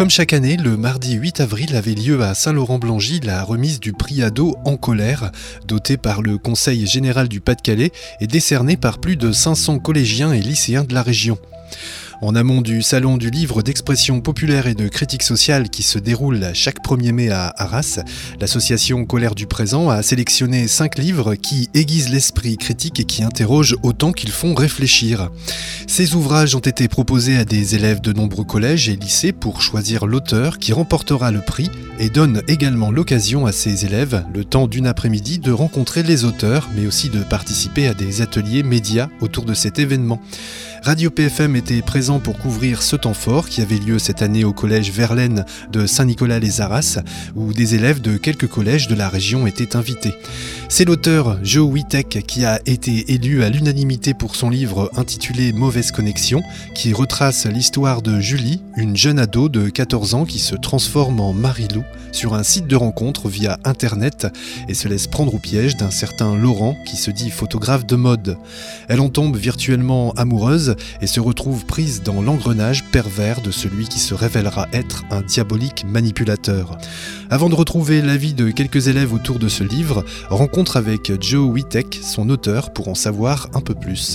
Comme chaque année, le mardi 8 avril avait lieu à Saint-Laurent-Blangy la remise du prix ado En colère, doté par le Conseil général du Pas-de-Calais et décerné par plus de 500 collégiens et lycéens de la région. En amont du Salon du livre d'expression populaire et de critique sociale qui se déroule chaque 1er mai à Arras, l'association Colère du Présent a sélectionné 5 livres qui aiguisent l'esprit critique et qui interrogent autant qu'ils font réfléchir. Ces ouvrages ont été proposés à des élèves de nombreux collèges et lycées pour choisir l'auteur qui remportera le prix et donne également l'occasion à ces élèves, le temps d'une après-midi, de rencontrer les auteurs, mais aussi de participer à des ateliers médias autour de cet événement. Radio PFM était présent pour couvrir ce temps fort qui avait lieu cette année au collège Verlaine de Saint-Nicolas-les-Arras, où des élèves de quelques collèges de la région étaient invités. C'est l'auteur Joe Witek qui a été élu à l'unanimité pour son livre intitulé Mauvaise connexion, qui retrace l'histoire de Julie, une jeune ado de 14 ans qui se transforme en Marilou sur un site de rencontre via Internet et se laisse prendre au piège d'un certain Laurent qui se dit photographe de mode. Elle en tombe virtuellement amoureuse et se retrouve prise dans l'engrenage pervers de celui qui se révélera être un diabolique manipulateur. Avant de retrouver l'avis de quelques élèves autour de ce livre, rencontre avec Joe Witek, son auteur, pour en savoir un peu plus.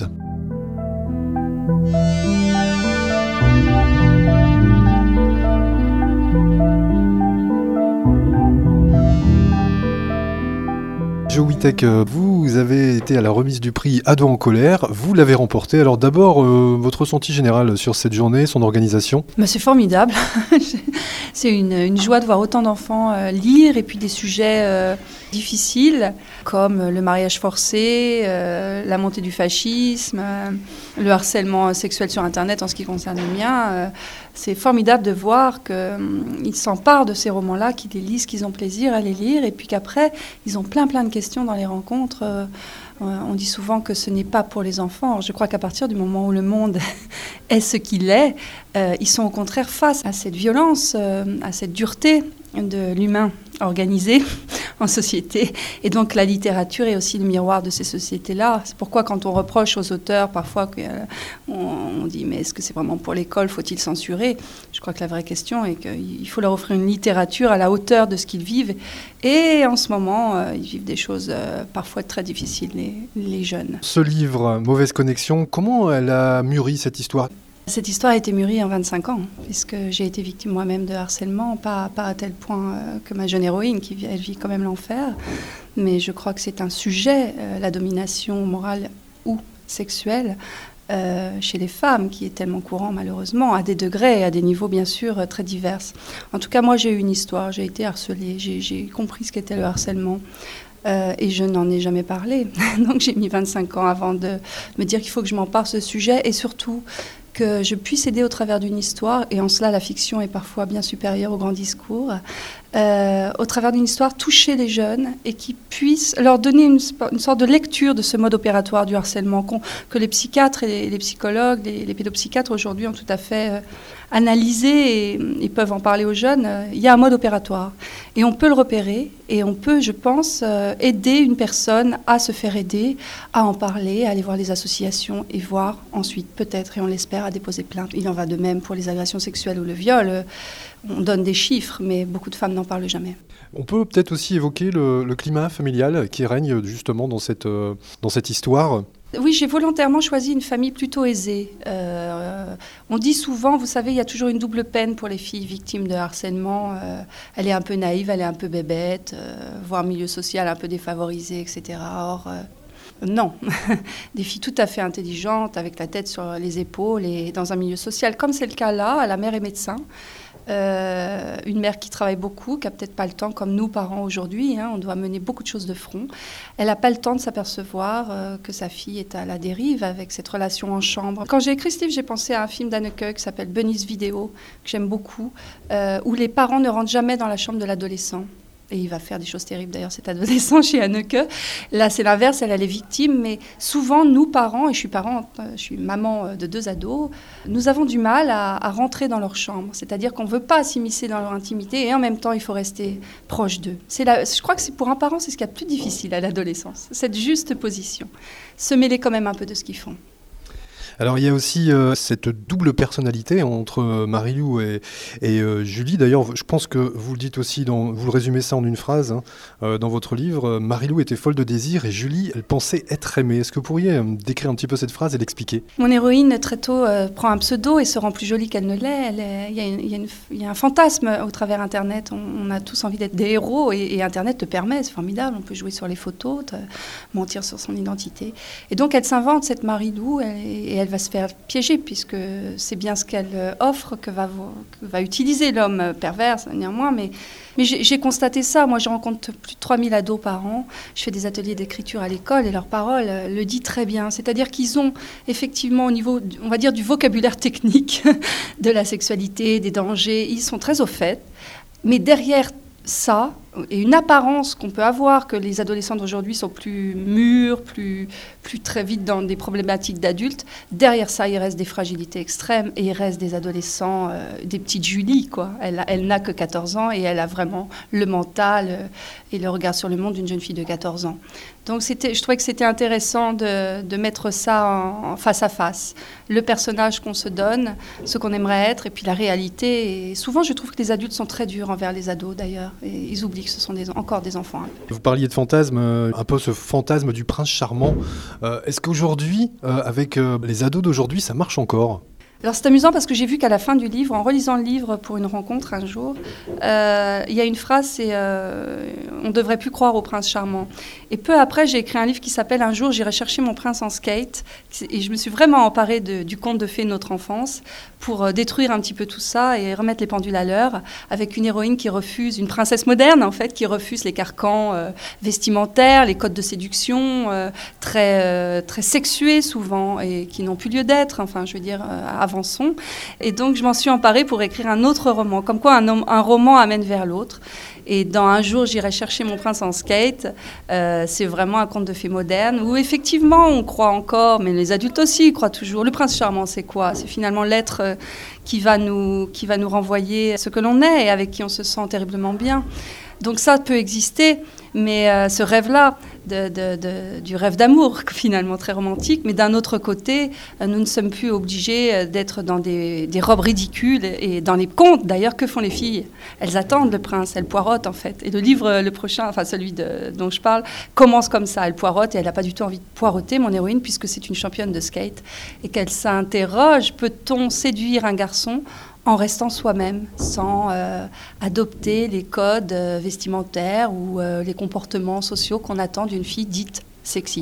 Joe Witek, vous avez été à la remise du prix Ado en colère, vous l'avez remporté. Alors d'abord, votre ressenti général sur cette journée, son organisation ? C'est formidable. C'est une joie de voir autant d'enfants lire et puis des sujets difficiles comme le mariage forcé, la montée du fascisme, le harcèlement sexuel sur Internet en ce qui concerne le mien. C'est formidable de voir qu'ils s'emparent de ces romans-là, qu'ils les lisent, qu'ils ont plaisir à les lire et puis qu'après, ils ont plein de questions dans les rencontres. On dit souvent que ce n'est pas pour les enfants. Alors, je crois qu'à partir du moment où le monde est ce qu'il est, ils sont au contraire face à cette violence, à cette dureté de l'humain organisé en société. Et donc la littérature est aussi le miroir de ces sociétés-là. C'est pourquoi quand on reproche aux auteurs parfois on dit mais est-ce que c'est vraiment pour l'école, faut-il censurer ? Je crois que la vraie question est qu'il faut leur offrir une littérature à la hauteur de ce qu'ils vivent. Et en ce moment, ils vivent des choses parfois très difficiles, les jeunes. Ce livre, Mauvaise connexion, comment elle a mûri cette histoire ? Cette histoire a été mûrie en 25 ans, puisque j'ai été victime moi-même de harcèlement, pas à tel point que ma jeune héroïne, elle vit quand même l'enfer. Mais je crois que c'est un sujet, la domination morale ou sexuelle, chez les femmes, qui est tellement courant malheureusement, à des degrés et à des niveaux bien sûr très divers. En tout cas, moi j'ai eu une histoire, j'ai été harcelée, j'ai compris ce qu'était le harcèlement. Et je n'en ai jamais parlé. Donc j'ai mis 25 ans avant de me dire qu'il faut que je m'empare ce sujet et surtout que je puisse aider au travers d'une histoire, et en cela la fiction est parfois bien supérieure au grand discours, au travers d'une histoire toucher les jeunes et qui puisse leur donner une sorte de lecture de ce mode opératoire du harcèlement que les psychiatres et les psychologues, les pédopsychiatres aujourd'hui ont tout à fait analysé et peuvent en parler aux jeunes. Il y a un mode opératoire et on peut le repérer et on peut, je pense, aider une personne à se faire aider, à en parler, à aller voir les associations et voir ensuite peut-être, et on l'espère, à déposer plainte. Il en va de même pour les agressions sexuelles ou le viol. On donne des chiffres, mais beaucoup de femmes n'en parlent jamais. On peut peut-être aussi évoquer le climat familial qui règne justement dans cette histoire. Oui, j'ai volontairement choisi une famille plutôt aisée. On dit souvent, vous savez, il y a toujours une double peine pour les filles victimes de harcèlement. Elle est un peu naïve, elle est un peu bébête, voire milieu social un peu défavorisé, etc. Or, non, des filles tout à fait intelligentes, avec la tête sur les épaules et dans un milieu social, comme c'est le cas là. La mère est médecin. Une mère qui travaille beaucoup, qui n'a peut-être pas le temps, comme nous, parents aujourd'hui, on doit mener beaucoup de choses de front. Elle n'a pas le temps de s'apercevoir que sa fille est à la dérive avec cette relation en chambre. Quand j'ai écrit ce livre, j'ai pensé à un film d'Anneke qui s'appelle Bunny's Video, que j'aime beaucoup, où les parents ne rentrent jamais dans la chambre de l'adolescent. Et il va faire des choses terribles, d'ailleurs, cet adolescent chez Anneke. Là, c'est l'inverse, elle est victime. Mais souvent, nous, parents, et je suis maman de 2 ados, nous avons du mal à rentrer dans leur chambre. C'est-à-dire qu'on ne veut pas s'immiscer dans leur intimité et en même temps, il faut rester proche d'eux. Je crois que pour un parent, c'est ce qu'il y a de plus difficile à l'adolescence, cette juste position. Se mêler quand même un peu de ce qu'ils font. Alors il y a aussi cette double personnalité entre Marie-Lou et Julie. D'ailleurs, je pense que vous le dites aussi, vous le résumez ça en une phrase dans votre livre. Marie-Lou était folle de désir et Julie, elle pensait être aimée. Est-ce que vous pourriez décrire un petit peu cette phrase et l'expliquer ? Mon héroïne, très tôt, prend un pseudo et se rend plus jolie qu'elle ne l'est. Il y a un fantasme au travers Internet. On a tous envie d'être des héros et Internet te permet, c'est formidable. On peut jouer sur les photos, mentir sur son identité. Et donc, elle s'invente cette Marie-Lou et elle va se faire piéger puisque c'est bien ce qu'elle offre que va utiliser l'homme pervers, néanmoins. Mais j'ai constaté ça. Moi, je rencontre plus de 3000 ados par an. Je fais des ateliers d'écriture à l'école et leur parole le dit très bien. C'est-à-dire qu'ils ont effectivement au niveau, on va dire, du vocabulaire technique de la sexualité, des dangers, ils sont très au fait. Mais derrière ça, et une apparence qu'on peut avoir que les adolescents d'aujourd'hui sont plus mûrs, plus très vite dans des problématiques d'adultes, derrière ça, il reste des fragilités extrêmes et il reste des adolescents, des petites Julie, quoi. Elle n'a que 14 ans et elle a vraiment le mental et le regard sur le monde d'une jeune fille de 14 ans. Donc je trouvais que c'était intéressant de mettre ça en face à face. Le personnage qu'on se donne, ce qu'on aimerait être, et puis la réalité. Et souvent, je trouve que les adultes sont très durs envers les ados, d'ailleurs. Et ils oublient que ce sont encore des enfants. Vous parliez de fantasme, un peu ce fantasme du prince charmant. Est-ce qu'aujourd'hui, avec les ados d'aujourd'hui, ça marche encore ? Alors c'est amusant parce que j'ai vu qu'à la fin du livre, en relisant le livre pour une rencontre un jour, il y a une phrase, c'est on ne devrait plus croire au prince charmant. Et peu après, j'ai écrit un livre qui s'appelle Un jour, j'irai chercher mon prince en skate. Et je me suis vraiment emparée du conte de fées de notre enfance pour détruire un petit peu tout ça et remettre les pendules à l'heure, avec une héroïne qui refuse, une princesse moderne en fait, qui refuse les carcans vestimentaires, les codes de séduction, très sexués souvent et qui n'ont plus lieu d'être. Enfin, je veux dire, avançons. Et donc, je m'en suis emparée pour écrire un autre roman. Comme quoi, un roman amène vers l'autre. Et dans Un jour, j'irai chercher mon prince en skate, c'est vraiment un conte de fées moderne où effectivement, on croit encore, mais les adultes aussi croient toujours. Le prince charmant, c'est quoi ? C'est finalement l'être qui va nous renvoyer ce que l'on est et avec qui on se sent terriblement bien. Donc ça peut exister, mais ce rêve-là, du rêve d'amour, finalement très romantique, mais d'un autre côté, nous ne sommes plus obligés d'être dans des robes ridicules et dans les contes. D'ailleurs, que font les filles ? Elles attendent le prince, elles poireautent en fait. Et le livre, le prochain, enfin celui dont je parle, commence comme ça. Elle poireaute et elle n'a pas du tout envie de poireauter, mon héroïne, puisque c'est une championne de skate et qu'elle s'interroge, peut-on séduire un garçon en restant soi-même, sans adopter les codes vestimentaires ou les comportements sociaux qu'on attend d'une fille dite sexy.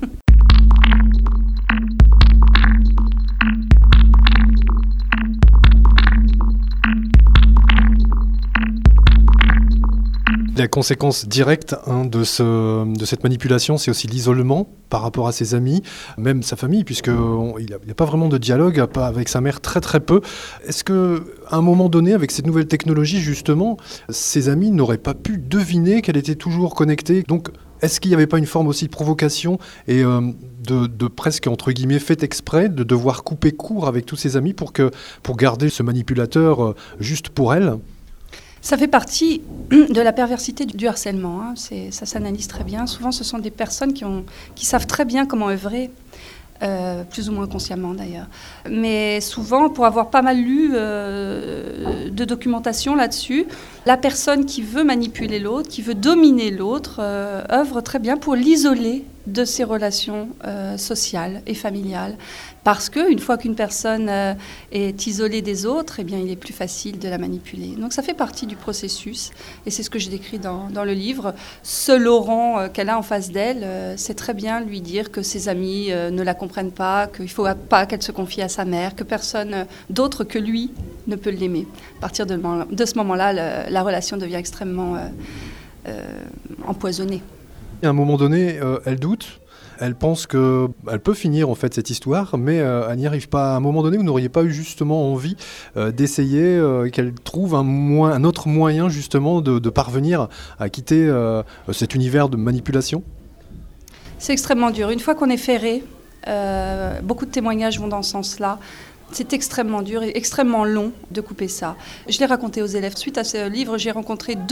La conséquence directe de cette manipulation, c'est aussi l'isolement par rapport à ses amis, même sa famille, puisqu'il n'y a pas vraiment de dialogue, pas avec sa mère, très très peu. Est-ce qu'à un moment donné, avec cette nouvelle technologie, justement, ses amis n'auraient pas pu deviner qu'elle était toujours connectée ? Donc, est-ce qu'il n'y avait pas une forme aussi de provocation et de presque, entre guillemets, fait exprès, de devoir couper court avec tous ses amis pour garder ce manipulateur juste pour elle ? Ça fait partie de la perversité du harcèlement. Hein. Ça s'analyse très bien. Souvent, ce sont des personnes qui savent très bien comment œuvrer, plus ou moins consciemment d'ailleurs. Mais souvent, pour avoir pas mal lu de documentation là-dessus, la personne qui veut manipuler l'autre, qui veut dominer l'autre, œuvre très bien pour l'isoler de ses relations sociales et familiales. Parce qu'une fois qu'une personne est isolée des autres, eh bien, il est plus facile de la manipuler. Donc ça fait partie du processus, et c'est ce que je décris dans le livre. Ce Laurent qu'elle a en face d'elle, c'est très bien lui dire que ses amis ne la comprennent pas, qu'il ne faut pas qu'elle se confie à sa mère, que personne d'autre que lui ne peut l'aimer. À partir de ce moment-là, la relation devient extrêmement empoisonnée. À un moment donné, elle doute. Elle pense qu'elle peut finir en fait cette histoire, mais elle n'y arrive pas. À un moment donné, vous n'auriez pas eu justement envie d'essayer qu'elle trouve un autre moyen justement de parvenir à quitter cet univers de manipulation ? C'est extrêmement dur. Une fois qu'on est ferré, beaucoup de témoignages vont dans ce sens-là. C'est extrêmement dur et extrêmement long de couper ça. Je l'ai raconté aux élèves. Suite à ce livre, j'ai rencontré 2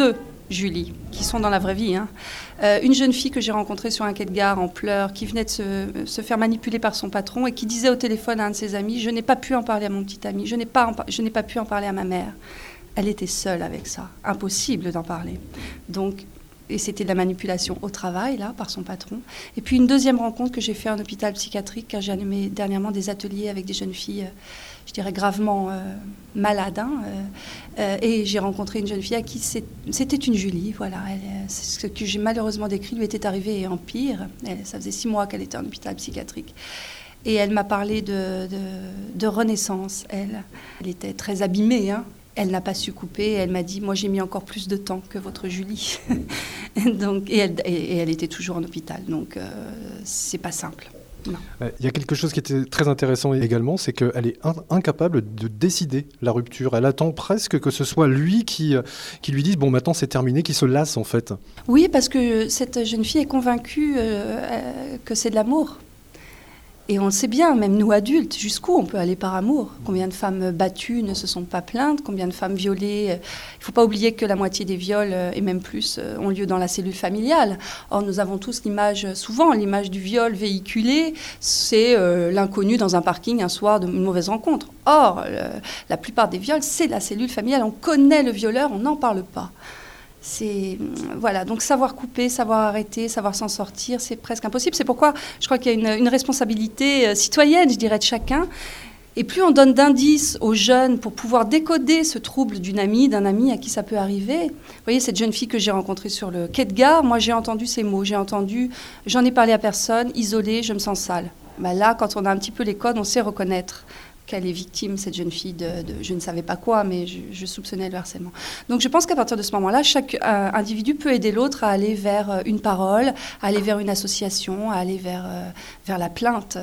Julie, qui sont dans la vraie vie. Une jeune fille que j'ai rencontrée sur un quai de gare en pleurs, qui venait de se faire manipuler par son patron et qui disait au téléphone à un de ses amis « Je n'ai pas pu en parler à mon petit ami, je n'ai pas pu en parler à ma mère ». Elle était seule avec ça, impossible d'en parler. Donc, et c'était de la manipulation au travail, là, par son patron. Et puis une deuxième rencontre que j'ai faite en hôpital psychiatrique, car j'ai animé dernièrement des ateliers avec des jeunes filles, je dirais gravement malades. Et j'ai rencontré une jeune fille à qui c'était une Julie, voilà. Ce que j'ai malheureusement décrit lui était arrivé en pire. Ça faisait 6 mois qu'elle était en hôpital psychiatrique. Et elle m'a parlé de renaissance, elle. Elle était très abîmée, Elle n'a pas su couper. Elle m'a dit, moi j'ai mis encore plus de temps que votre Julie. Donc, et elle était toujours en hôpital. Donc c'est pas simple. Non. Il y a quelque chose qui était très intéressant également, c'est qu'elle est incapable de décider la rupture. Elle attend presque que ce soit lui qui lui dise, bon maintenant c'est terminé, qui se lasse en fait. Oui, parce que cette jeune fille est convaincue que c'est de l'amour. Et on le sait bien, même nous adultes, jusqu'où on peut aller par amour. Combien de femmes battues ne se sont pas plaintes, combien de femmes violées. Il ne faut pas oublier que la moitié des viols, et même plus, ont lieu dans la cellule familiale. Or, nous avons tous souvent l'image du viol véhiculé, c'est l'inconnu dans un parking un soir d'une mauvaise rencontre. Or, la plupart des viols, c'est la cellule familiale. On connaît le violeur, on n'en parle pas. Voilà, donc savoir couper, savoir arrêter, savoir s'en sortir, c'est presque impossible. C'est pourquoi je crois qu'il y a une responsabilité citoyenne, je dirais, de chacun. Et plus on donne d'indices aux jeunes pour pouvoir décoder ce trouble d'un ami à qui ça peut arriver. Vous voyez, cette jeune fille que j'ai rencontrée sur le quai de gare, moi j'ai entendu ces mots, j'en ai parlé à personne, isolée, je me sens sale. Là, quand on a un petit peu les codes, on sait reconnaître qu'elle est victime, cette jeune fille, de je ne savais pas quoi, mais je soupçonnais le harcèlement. Donc je pense qu'à partir de ce moment-là, chaque individu peut aider l'autre à aller vers une parole, à aller vers une association, à aller vers la plainte.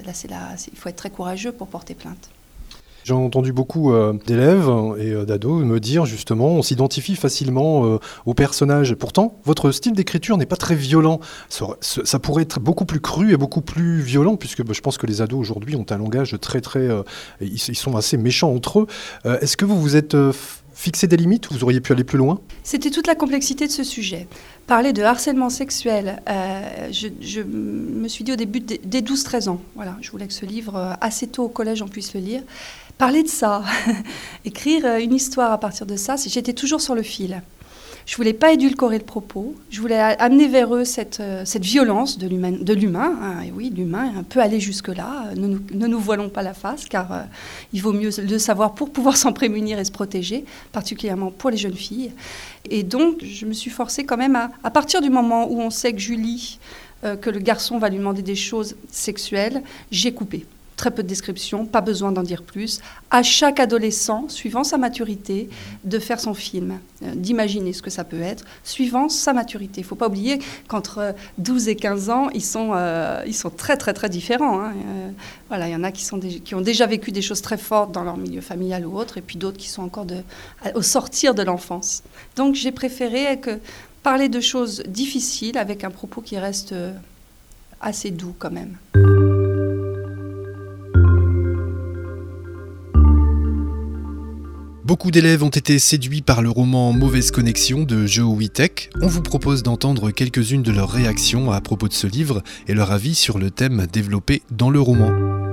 Il faut être très courageux pour porter plainte. J'ai entendu beaucoup d'élèves et d'ados me dire justement, on s'identifie facilement aux personnages. Pourtant, votre style d'écriture n'est pas très violent. Ça pourrait être beaucoup plus cru et beaucoup plus violent, puisque je pense que les ados aujourd'hui ont un langage très ils sont assez méchants entre eux. Est-ce que vous vous êtes fixé des limites ou vous auriez pu aller plus loin ? C'était toute la complexité de ce sujet. Parler de harcèlement sexuel, je me suis dit au début, dès 12-13 ans, voilà, je voulais que ce livre, assez tôt au collège, on puisse le lire. Parler de ça, écrire une histoire à partir de ça, j'étais toujours sur le fil. Je ne voulais pas édulcorer le propos, je voulais amener vers eux cette violence de l'humain. Et oui, l'humain peut aller jusque-là, ne nous voilons pas la face, car il vaut mieux le savoir pour pouvoir s'en prémunir et se protéger, particulièrement pour les jeunes filles. Et donc, je me suis forcée quand même à partir du moment où on sait que Julie, que le garçon va lui demander des choses sexuelles, j'ai coupé. Très peu de descriptions, pas besoin d'en dire plus. À chaque adolescent, suivant sa maturité, de faire son film, d'imaginer ce que ça peut être, suivant sa maturité. Il ne faut pas oublier qu'entre 12 et 15 ans, ils sont très, très, très différents. Voilà, il y en a qui ont déjà vécu des choses très fortes dans leur milieu familial ou autre, et puis d'autres qui sont encore au sortir de l'enfance. Donc j'ai préféré parler de choses difficiles avec un propos qui reste assez doux quand même. Beaucoup d'élèves ont été séduits par le roman Mauvaise connexion de Joe Witek. On vous propose d'entendre quelques-unes de leurs réactions à propos de ce livre et leur avis sur le thème développé dans le roman.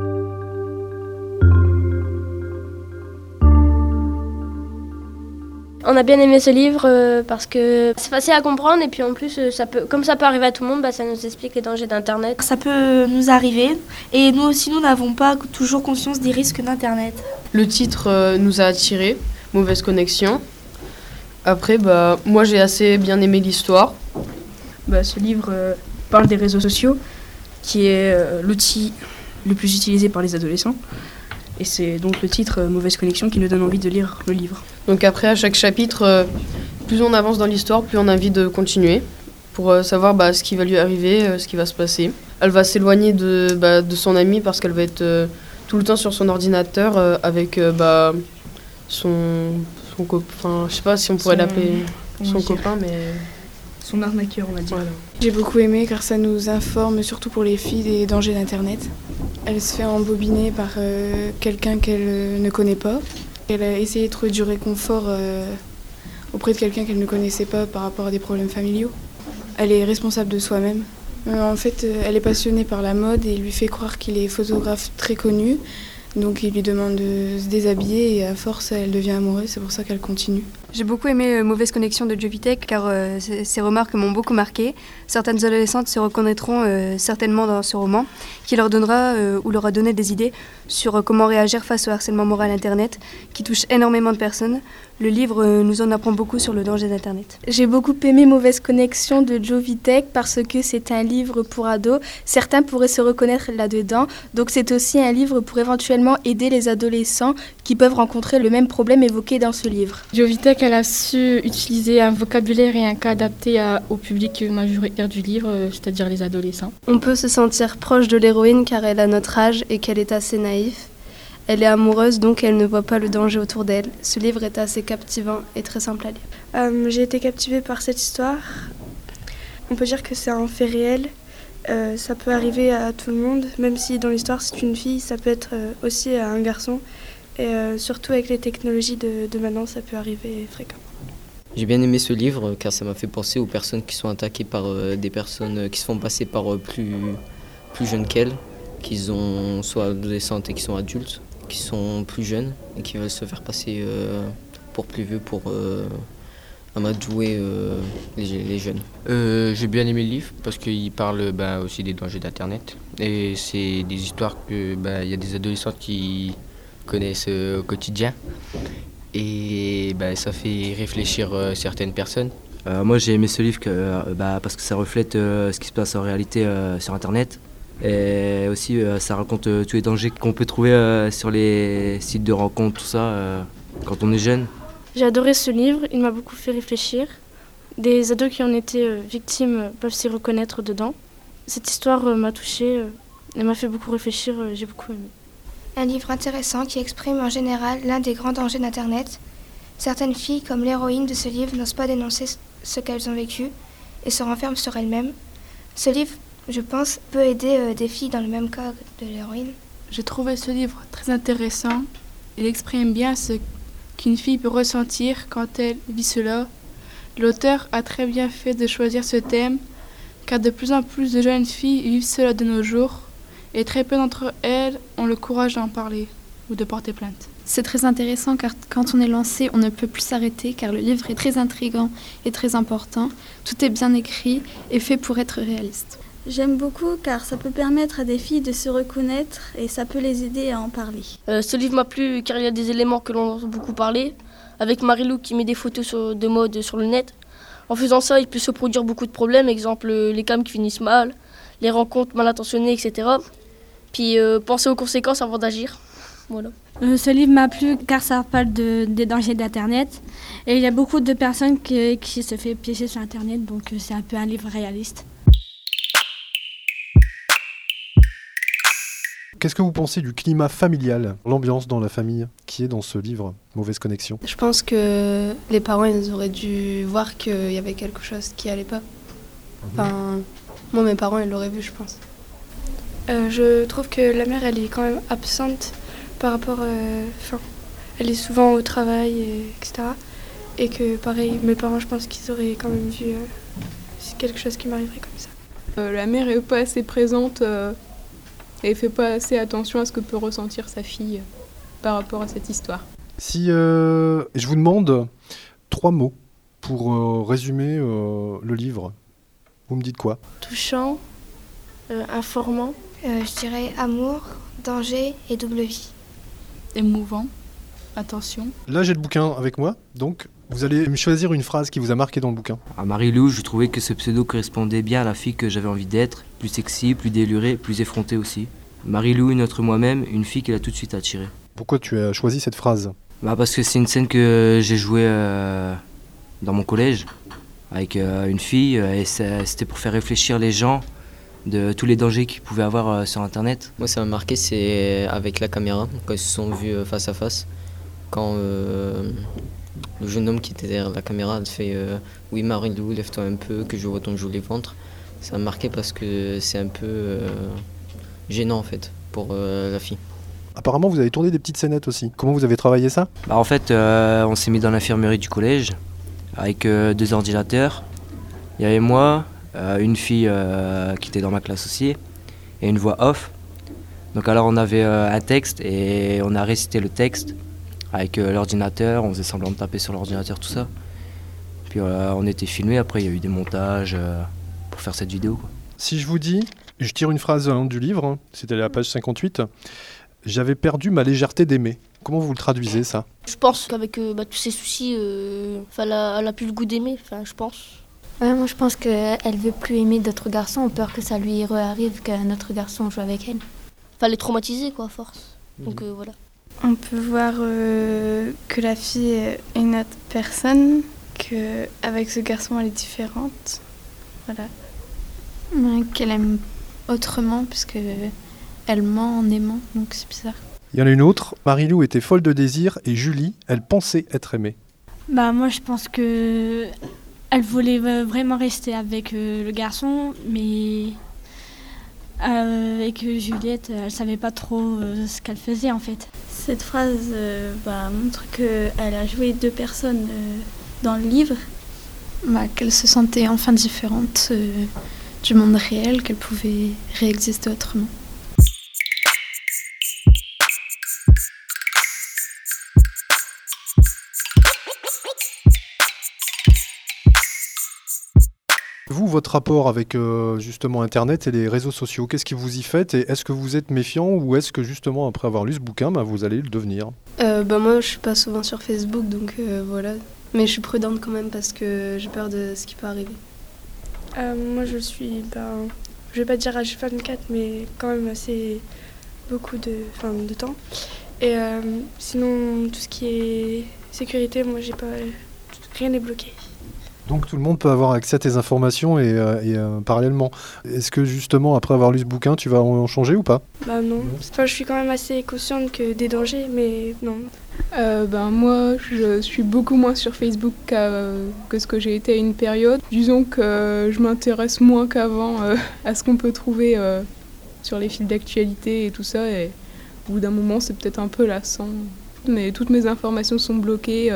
On a bien aimé ce livre parce que c'est facile à comprendre et puis en plus, comme ça peut arriver à tout le monde, ça nous explique les dangers d'Internet. Ça peut nous arriver et nous aussi, nous n'avons pas toujours conscience des risques d'Internet. Le titre nous a attirés, Mauvaise connexion. Après, moi j'ai assez bien aimé l'histoire. Ce livre parle des réseaux sociaux, qui est l'outil le plus utilisé par les adolescents. Et c'est donc le titre Mauvaise connexion qui nous donne envie de lire le livre. Donc après, à chaque chapitre, plus on avance dans l'histoire, plus on a envie de continuer pour savoir ce qui va lui arriver, ce qui va se passer. Elle va s'éloigner de son ami parce qu'elle va être tout le temps sur son ordinateur avec son copain. Je sais pas si on pourrait l'appeler son copain, mais... Son arnaqueur, on va dire. Voilà. J'ai beaucoup aimé car ça nous informe, surtout pour les filles, des dangers d'Internet. Elle se fait embobiner par quelqu'un qu'elle ne connaît pas. Elle a essayé de trouver du réconfort auprès de quelqu'un qu'elle ne connaissait pas par rapport à des problèmes familiaux. Elle est responsable de soi-même. En fait, elle est passionnée par la mode et il lui fait croire qu'il est photographe très connu. Donc il lui demande de se déshabiller et à force, elle devient amoureuse. C'est pour ça qu'elle continue. J'ai beaucoup aimé Mauvaise connexion de Joe Vitek car ces remarques m'ont beaucoup marqué. Certaines adolescentes se reconnaîtront certainement dans ce roman qui leur donnera ou leur a donné des idées sur comment réagir face au harcèlement moral Internet qui touche énormément de personnes. Le livre nous en apprend beaucoup sur le danger d'Internet. J'ai beaucoup aimé Mauvaise connexion de Joe Vitek parce que c'est un livre pour ados. Certains pourraient se reconnaître là-dedans. Donc c'est aussi un livre pour éventuellement aider les adolescents qui peuvent rencontrer le même problème évoqué dans ce livre. Joe Vitek, elle a su utiliser un vocabulaire et un cas adapté au public majoritaire du livre, c'est-à-dire les adolescents. On peut se sentir proche de l'héroïne car elle a notre âge et qu'elle est assez naïve. Elle est amoureuse, donc elle ne voit pas le danger autour d'elle. Ce livre est assez captivant et très simple à lire. J'ai été captivée par cette histoire. On peut dire que c'est un fait réel. Ça peut arriver à tout le monde, même si dans l'histoire c'est une fille, ça peut être aussi un garçon. Et surtout avec les technologies de maintenant, ça peut arriver fréquemment. J'ai bien aimé ce livre car ça m'a fait penser aux personnes qui sont attaquées par des personnes qui se font passer par plus jeunes qu'elles, qui sont soit adolescentes et qui sont adultes, qui sont plus jeunes et qui veulent se faire passer pour plus vieux pour amadouer les jeunes. J'ai bien aimé le livre parce qu'il parle aussi des dangers d'Internet et c'est des histoires que y a des adolescents qui connaissent au quotidien et ça fait réfléchir certaines personnes. Moi j'ai aimé ce livre parce que ça reflète ce qui se passe en réalité sur Internet. Et aussi, ça raconte tous les dangers qu'on peut trouver sur les sites de rencontres, tout ça, quand on est jeune. J'ai adoré ce livre, il m'a beaucoup fait réfléchir. Des ados qui en étaient victimes peuvent s'y reconnaître dedans. Cette histoire m'a touchée, elle m'a fait beaucoup réfléchir, j'ai beaucoup aimé. Un livre intéressant qui exprime en général l'un des grands dangers d'Internet. Certaines filles, comme l'héroïne de ce livre, n'osent pas dénoncer ce qu'elles ont vécu et se renferment sur elles-mêmes. Ce livre, je pense, peut aider des filles dans le même cas de l'héroïne. J'ai trouvé ce livre très intéressant. Il exprime bien ce qu'une fille peut ressentir quand elle vit cela. L'auteur a très bien fait de choisir ce thème, car de plus en plus de jeunes filles vivent cela de nos jours, et très peu d'entre elles ont le courage d'en parler ou de porter plainte. C'est très intéressant car quand on est lancé, on ne peut plus s'arrêter car le livre est très intriguant et très important. Tout est bien écrit et fait pour être réaliste. J'aime beaucoup car ça peut permettre à des filles de se reconnaître et ça peut les aider à en parler. Ce livre m'a plu car il y a des éléments que l'on entend beaucoup parler, avec Marie-Lou qui met des photos de mode sur le net. En faisant ça, il peut se produire beaucoup de problèmes, exemple les cams qui finissent mal, les rencontres mal intentionnées, etc. Puis penser aux conséquences avant d'agir. Voilà. Ce livre m'a plu car ça parle des dangers d'Internet. Et il y a beaucoup de personnes qui se font piéger sur Internet, donc c'est un peu un livre réaliste. Qu'est-ce que vous pensez du climat familial, l'ambiance dans la famille qui est dans ce livre, Mauvaise connexion ? Je pense que les parents ils auraient dû voir qu'il y avait quelque chose qui allait pas. Enfin, moi mes parents ils l'auraient vu je pense. Je trouve que la mère elle est quand même absente par rapport... elle est souvent au travail, etc. Et que pareil, mes parents je pense qu'ils auraient quand même vu quelque chose qui m'arriverait comme ça. La mère est pas assez présente... et fait pas assez attention à ce que peut ressentir sa fille par rapport à cette histoire. Si je vous demande 3 mots pour résumer le livre, vous me dites quoi ? Touchant, informant. Je dirais amour, danger et double vie. Émouvant, attention. Là j'ai le bouquin avec moi, donc vous allez me choisir une phrase qui vous a marqué dans le bouquin. À Marie-Lou, je trouvais que ce pseudo correspondait bien à la fille que j'avais envie d'être, plus sexy, plus délurée, plus effrontée aussi. Marie-Lou, une autre moi-même, une fille qui l'a tout de suite attirée. Pourquoi tu as choisi cette phrase ? Parce que c'est une scène que j'ai jouée dans mon collège avec une fille et c'était pour faire réfléchir les gens de tous les dangers qu'ils pouvaient avoir sur Internet. Moi, ça m'a marqué, c'est avec la caméra, quand ils se sont vus face à face, quand le jeune homme qui était derrière la caméra a fait oui Marie-Lou, lève-toi un peu, que je vois ton joli ventre. Ça m'a marqué parce que c'est un peu gênant en fait pour la fille. Apparemment, vous avez tourné des petites scénettes aussi. Comment vous avez travaillé ça ? En fait, on s'est mis dans l'infirmerie du collège avec 2 ordinateurs. Il y avait moi, une fille qui était dans ma classe aussi, et une voix off. Donc alors on avait un texte et on a récité le texte avec l'ordinateur, on faisait semblant de taper sur l'ordinateur, tout ça. Puis on était filmé, après il y a eu des montages pour faire cette vidéo, quoi. Si je vous dis, je tire une phrase du livre, c'était à la page 58, « J'avais perdu ma légèreté d'aimer ». Comment vous le traduisez, ça ? Je pense qu'avec tous ces soucis, elle a plus le goût d'aimer, je pense. Moi, je pense qu'elle veut plus aimer d'autres garçons, on peur que ça lui arrive qu'un autre garçon joue avec elle. Elle est traumatisée, quoi, à force. Donc voilà. On peut voir que la fille est une autre personne, qu'avec ce garçon, elle est différente. Voilà. Qu'elle aime autrement, puisque elle ment en aimant, donc c'est bizarre. Il y en a une autre, Marie-Lou était folle de désir et Julie, elle pensait être aimée. Moi, je pense que elle voulait vraiment rester avec le garçon, mais et que Juliette, elle savait pas trop ce qu'elle faisait en fait. Cette phrase montre qu'elle a joué 2 personnes dans le livre. Qu'elle se sentait enfin différente du monde réel, qu'elle pouvait réexister autrement. Vous, votre rapport avec justement Internet et les réseaux sociaux, qu'est-ce que vous y faites et est-ce que vous êtes méfiant ou est-ce que justement après avoir lu ce bouquin, vous allez le devenir ? Moi, je suis pas souvent sur Facebook, donc voilà. Mais je suis prudente quand même parce que j'ai peur de ce qui peut arriver. Moi, je suis, je vais pas dire H24, mais quand même assez beaucoup de temps. Et sinon, tout ce qui est sécurité, moi, rien n'est bloqué. Donc tout le monde peut avoir accès à tes informations et parallèlement. Est-ce que justement, après avoir lu ce bouquin, tu vas en changer ou pas ? Non. Je suis quand même assez consciente que des dangers, mais non. Moi, je suis beaucoup moins sur Facebook que ce que j'ai été à une période. Disons que je m'intéresse moins qu'avant à ce qu'on peut trouver sur les fils d'actualité et tout ça. Et au bout d'un moment, c'est peut-être un peu lassant. Mais toutes mes informations sont bloquées.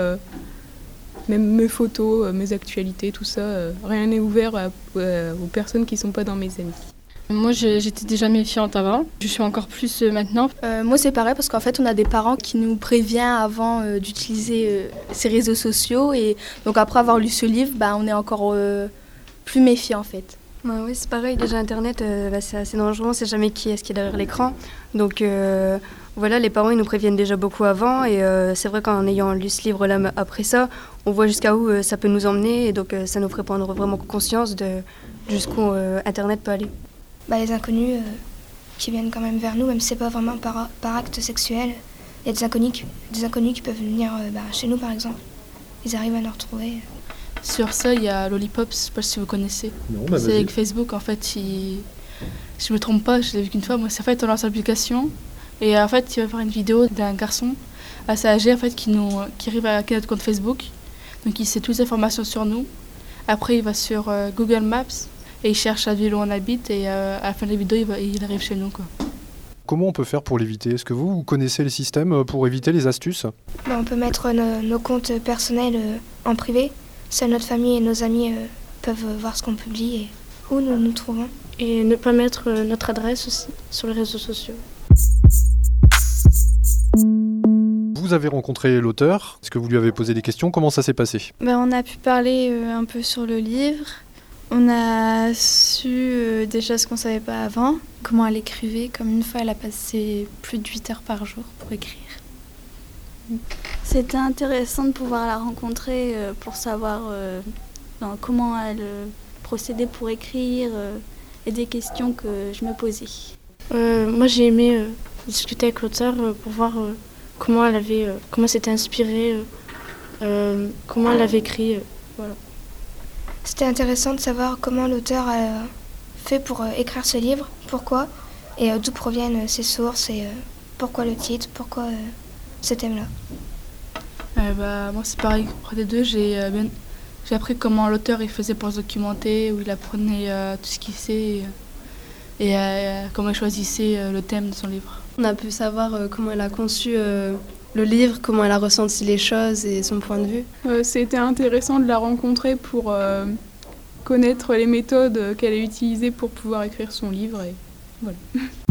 Même mes photos, mes actualités, tout ça, rien n'est ouvert aux personnes qui ne sont pas dans mes amis. Moi, j'étais déjà méfiante avant, je suis encore plus maintenant. Moi, c'est pareil parce qu'en fait, on a des parents qui nous préviennent avant d'utiliser ces réseaux sociaux. Et donc, après avoir lu ce livre, on est encore plus méfiant en fait. Oui, c'est pareil. Déjà, Internet, c'est assez dangereux, on ne sait jamais qui est derrière l'écran. Donc, voilà, les parents ils nous préviennent déjà beaucoup avant. Et c'est vrai qu'en ayant lu ce livre-là après ça, on voit jusqu'à où ça peut nous emmener. Et donc, ça nous ferait prendre vraiment conscience de jusqu'où Internet peut aller. Les inconnus qui viennent quand même vers nous, même si c'est pas vraiment par acte sexuel. Il y a des inconnus qui peuvent venir chez nous, par exemple. Ils arrivent à nous retrouver. Sur ça, il y a Lollipop, je sais pas si vous connaissez. Non, c'est avec Facebook, en fait, si je me trompe pas, je l'ai vu qu'une fois. Moi, c'est en fait, on lance l'application et en fait, il va faire une vidéo d'un garçon assez âgé en fait qui arrive à créer notre compte Facebook. Donc, il sait toutes les informations sur nous. Après, il va sur Google Maps et il cherche la ville où on habite et à la fin de la vidéo, il arrive chez nous, quoi. Comment on peut faire pour l'éviter ? Est-ce que vous connaissez les systèmes pour éviter les astuces ? On peut mettre nos comptes personnels en privé. Seule notre famille et nos amis peuvent voir ce qu'on publie et où nous nous trouvons. Et ne pas mettre notre adresse aussi sur les réseaux sociaux. Vous avez rencontré l'auteur. Est-ce que vous lui avez posé des questions ? Comment ça s'est passé ? On a pu parler un peu sur le livre. On a su des choses qu'on ne savait pas avant. Comment elle écrivait, comme une fois elle a passé plus de 8 heures par jour pour écrire. C'était intéressant de pouvoir la rencontrer pour savoir comment elle procédait pour écrire et des questions que je me posais. Moi j'ai aimé discuter avec l'auteur pour voir comment s'était inspirée, comment elle avait écrit. Voilà. C'était intéressant de savoir comment l'auteur a fait pour écrire ce livre, pourquoi, et d'où proviennent ses sources, et pourquoi le titre, pourquoi ce thème-là. Moi c'est pareil, auprès des deux, j'ai appris comment l'auteur il faisait pour se documenter, où il apprenait tout ce qu'il sait et comment il choisissait le thème de son livre. On a pu savoir comment elle a conçu le livre, comment elle a ressenti les choses et son point de vue. C'était intéressant de la rencontrer pour connaître les méthodes qu'elle a utilisées pour pouvoir écrire son livre. Et voilà.